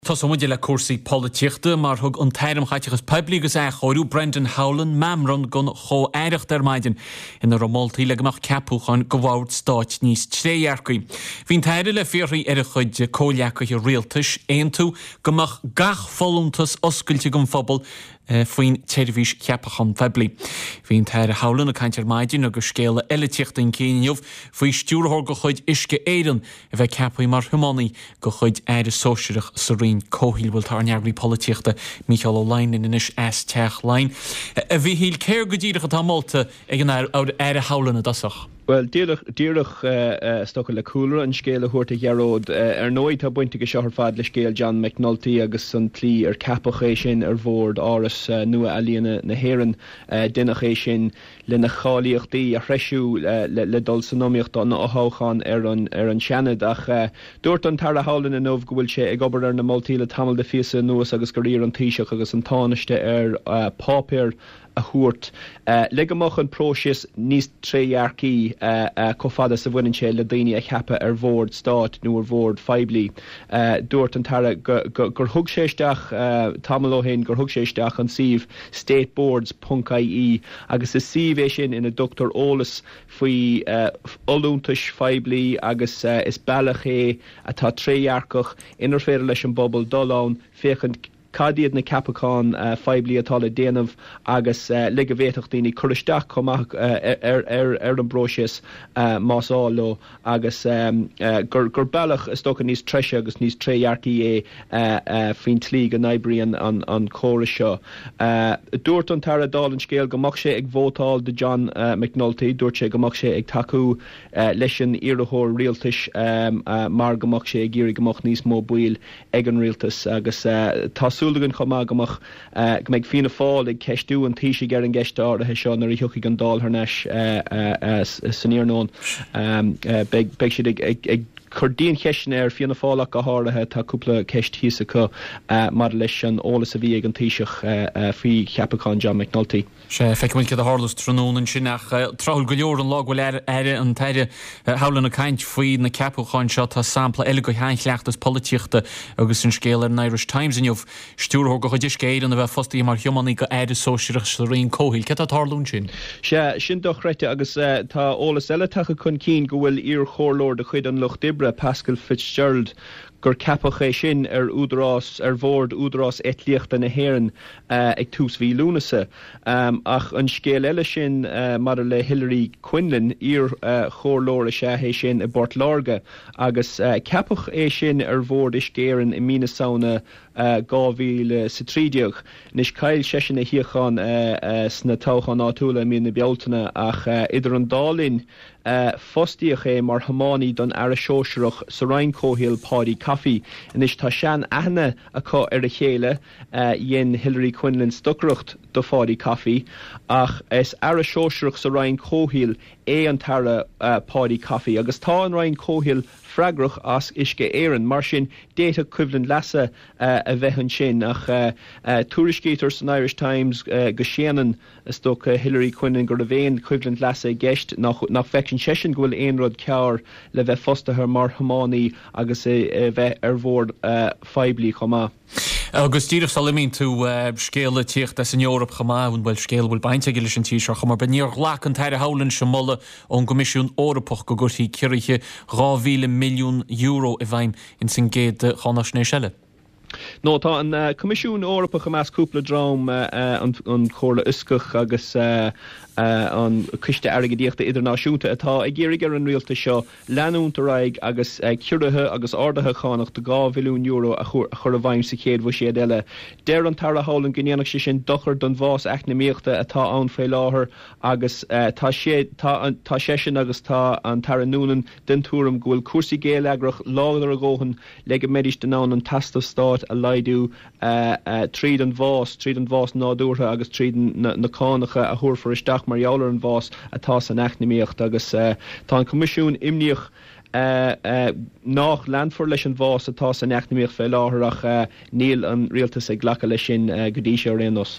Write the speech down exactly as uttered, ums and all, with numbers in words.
Tá muide le cuasaí políochta mar thug an tairm chaiteachas poblbligus é choirú Brendan Howlin memran gon cho éirecht ar maidin ina romoltaí le goach ceapúchan go bhhad stáit níos tréhearcaí. Bhín taire le fioraí ar a chuid cóleacha i rialtas éon tú goach gach folúntas oscailte gon phobal faoin téirhís ceapachan febli. Bhín taire Howlin a caiintear maidin agus scéile eiletíocht in céinneomh faoi stúrthir go chuid isce éan a bheith ceapaí mar thumánaí go chuid éire sóisiireach sa rion cóhílhfuil tar neagraí políochta Michael O'Lein in inis S teach lein. A bhí híl céir go ddíireach atá molta ag an éire Howlin a dasach. Well, díirech uh, uh, stocha le cooler an scéile thuirta gearód uh, ar nóid tá buinte go seothar fad le scéal John McNulty agus an tlí ar capaché sin ar bhórd áras uh, nua a líana na héireann uh, dunaché sin le na chálaíochtaí a threisiú uh, le, le dul sanóíocht an áthchan ar an, ar an seanad ach uh, dúirt an Tara Howlin in nómh go bhfuil sé ag obair ar na moltaí le tamil de fiasa nuas agus go riar an taoiseach agus an tánaiste ar uh, pápéir a thuairt. Uh, le goach an prósis níos tréhearcaí uh, uh, cofada sa bhaineann sé le daoine a cheapa ar bhórd stát nó ar bhórd feibli. Uh, dúirt an tara gur thug séisteach uh, tamil ó hain gur thug séisteach an sih stateboards dot I E agus is sih é sin ina Doctor Ólas faoi uh, olúntais feibli agus uh, is bailach é atá tréhearcach inar féidir leis an bobbal dólán féchan Cadiad na capacán uh, feibli atá le déanamh agus uh, le go bhéiteach daoine churisteach chumach uh, ar, ar, ar an broses uh, másálo agus um, uh, gur, gur bailach is stocha níos treise agus níos tréhearcaí é uh, uh, faoin tlí go naibrí an, an, an córa seo. Uh, dúirt an tara dál an scéal gomach sé ag vótáil de John uh, McNulty, dúirt sé gomach sé ag taú uh, leis an iarthóir rialtas um, uh, mar gomach sé ag iarraí gomach níos mó buil ag an rialtas agus uh, Súlagan chumá gomach uh, go méid fína fáil ag ceistú an tíise gar an gceistár a seo nar thuchaí an dál thneis uh, uh, uh, san íarnón. Um, uh, beg, beg siad ag, ag, ag chudíon cheisina ar fianna fálaach go háirithe tá cúpla ceist híosa chu uh, mar leis an ólas a bhí ag an tíiseach uh, uh, faoi cheapacán John McNulty. sé feicimil cad a hálas trónún sin nach trahil go leor an lághfuil aire an taire Howlin a caint faoi na ceapacháin seo tá sampla eile go hain leachtas políochta agus an scéal ar an Irish Times in jobh stúrthór go chuidir scéad an a bheith fostaí mar thiomanaí go éire sóisiireach sa rion cóhíl. Ce tá lún sin? Se sin dochreite agus uh, tá ólas eile tacha chun cín go bhfuil ír chórlór de chuid an Loch Dibre Pascal Fitzgerald gur capach sin ar údrás ar bhórd údrás étlíochta na héireann uh, ag tús bhí lúnasa. Um, ach an scéal eile sin uh, mar le Hillary Quinlan ír uh, chórlór a sé hé sin i Bort Larga agus uh, capach é sin ar bhórd is géireann i mína saona Uh, gáhíle sa trídeoch. Nis cail sé sin na hiochan uh, uh, sna táchan átúla mí na bealtainna ach uh, idir an dálinn uh, fostíoch é mar hamánaí don ara sóisiireach sa rain cóhíal pádi cafi. Nis tá sean aithne acu ar a chéile uh, dhéon Hillary Quinlan stucracht do fádi cafi ach is ara sóisiireach sa rain cóhíal é an tara uh, pádi cafi agus tá an rain cóhíal fragrach as isce éan mar sin déta cuimhlinn lesa uh, a bheithann sin ach uh, uh, tuairiscéitir san Irish Times uh, go séanan stoch uh, Hillary Quinlan gur a bhéin cuimhlinn lesa gceist nach, nach fecin sesin gohfuil éonrod cear le bheith fostathe mar hamánaí agus uh, uh, bheith ar bhórd uh, feibli chomá. Agus tíireh salimín tú uh, scéala tíocht as in Eorop chamáún bhfuil scéal bhfuil bainte giile sin tíise chamar ben níor lách an taire Howlin sem molle ón Comisiún Eorpach go gurtí ciriche ráhíle milliún euro i bhaim in sin géad chanáisné seile. No, tá an uh, Comisiún Eorpach a meas cúpla drám uh, uh, an, an chóla uscach agus uh, uh, an cuiste airgeíochta idirnáisiúnta atá ag géirigh ar an rialta seo leanúnta raig agus uh, ciúrathe agus ordathe chánach de gá milliún euro a chur, a chur a bhaim sa chéad bhui siad eile. Déir an Tara Howlin gnéanach sé sin dochar don bhás eacnamíochta atá ann fé láthair agus uh, tá sé tá, tá sé sin agus tá an Tara Noonan den túram gohfuil cuasaí géal agrach lágadar a ggóhan le go méidir den ná an tastal stát a laidú uh, uh, tríd an bhás, tríd an bhás nádúrtha agus tríd na, na cánacha a thuair isteach mar jaall an bhás atá san eacnamíocht agus uh, tá an Comisiún imníoch uh, uh, nach landfor leis an bhás atá san eacnamíocht fé láthairach uh, níl an rialtas ag ghlacha lei sin uh, go dtí sé réanos.